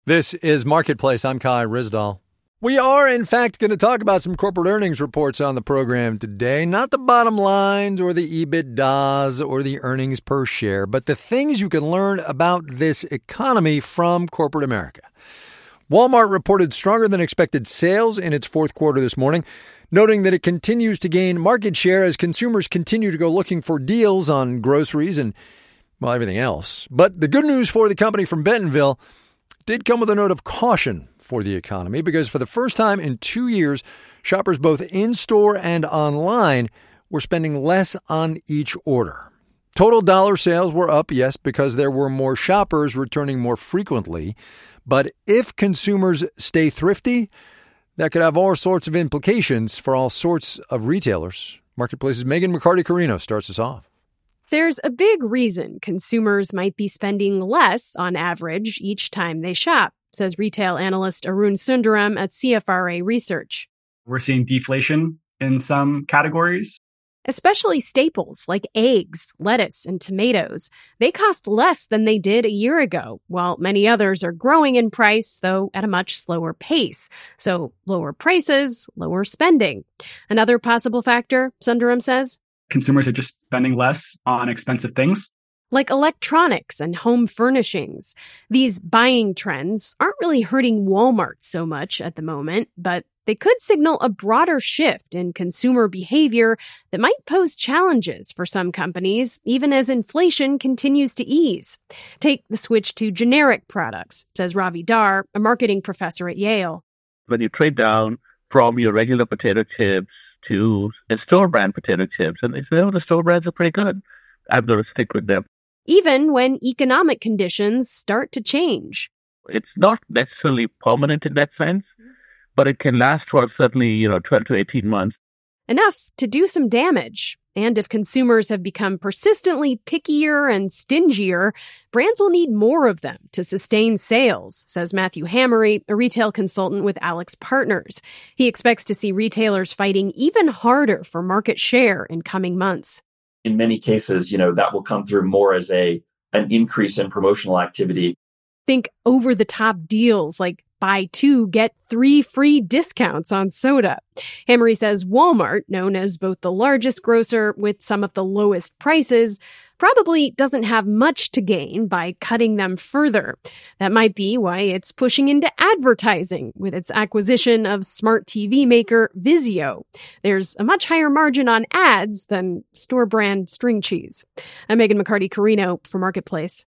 This is Marketplace. I'm Kai Ryssdal. We are, in fact, going to talk about some corporate earnings reports on the program today. Not the bottom lines or the EBITDAs or the earnings per share, but the things you can learn about this economy from corporate America. Walmart reported stronger than expected sales in its fourth quarter this morning, noting that it continues to gain market share as consumers continue to go looking for deals on groceries and, well, everything else. But the good news for the company from Bentonville did come with a note of caution for the economy because for the first time in 2 years, shoppers both in-store and online were spending less on each order. Total dollar sales were up, yes, because there were more shoppers returning more frequently. But if consumers stay thrifty, that could have all sorts of implications for all sorts of retailers. Marketplace's Megan McCarty-Carino starts us off. There's a big reason consumers might be spending less on average each time they shop, says retail analyst Arun Sundaram at CFRA Research. We're seeing deflation in some categories. Especially staples like eggs, lettuce, and tomatoes. They cost less than they did a year ago, while many others are growing in price, though at a much slower pace. So lower prices, lower spending. Another possible factor, Sundaram says, consumers are just spending less on expensive things. Like electronics and home furnishings. These buying trends aren't really hurting Walmart so much at the moment, but they could signal a broader shift in consumer behavior that might pose challenges for some companies, even as inflation continues to ease. Take the switch to generic products, says Ravi Dar, a marketing professor at Yale. When you trade down from your regular potato chips to a store brand potato chips, and they say, oh, the store brands are pretty good, I'm going to stick with them. Even when economic conditions start to change. It's not necessarily permanent in that sense, but it can last for certainly, 12 to 18 months. Enough to do some damage. And if consumers have become persistently pickier and stingier, brands will need more of them to sustain sales, says Matthew Hammery, a retail consultant with Alex Partners. He expects to see retailers fighting even harder for market share in coming months. In many cases, that will come through more as an increase in promotional activity. Think over-the-top deals like buy 2, get 3 free discounts on soda. Hammery says Walmart, known as both the largest grocer with some of the lowest prices, probably doesn't have much to gain by cutting them further. That might be why it's pushing into advertising with its acquisition of smart TV maker Vizio. There's a much higher margin on ads than store brand string cheese. I'm Megan McCarty-Carino for Marketplace.